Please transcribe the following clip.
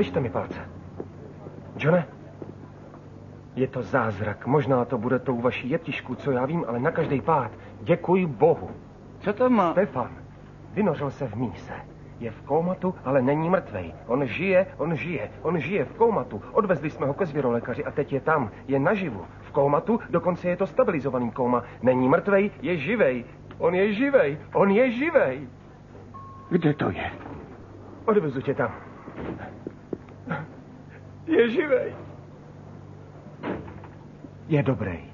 Poličte mi palce. Johne, je to zázrak. Možná to bude tou vaší jeptišku, co já vím, ale na každý pád. Děkuji Bohu. Co to má? Stefan, vynořil se v míse. Je v kómatu, ale není mrtvej. On žije v kómatu. Odvezli jsme ho ke zvěrolékaři a teď je tam. Je naživu. V kómatu, dokonce je to stabilizovaný kóma. Není mrtvej, je živej. On je živej. Kde to je? Odvezu tě tam. Je živej. Je dobrý.